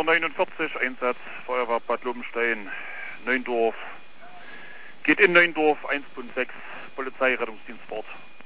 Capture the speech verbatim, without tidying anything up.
neunundvierzig, Einsatz Feuerwehr Bad Lobenstein, Neundorf. Geht in Neundorf, eins Punkt sechs, Polizei, Rettungsdienst Bord.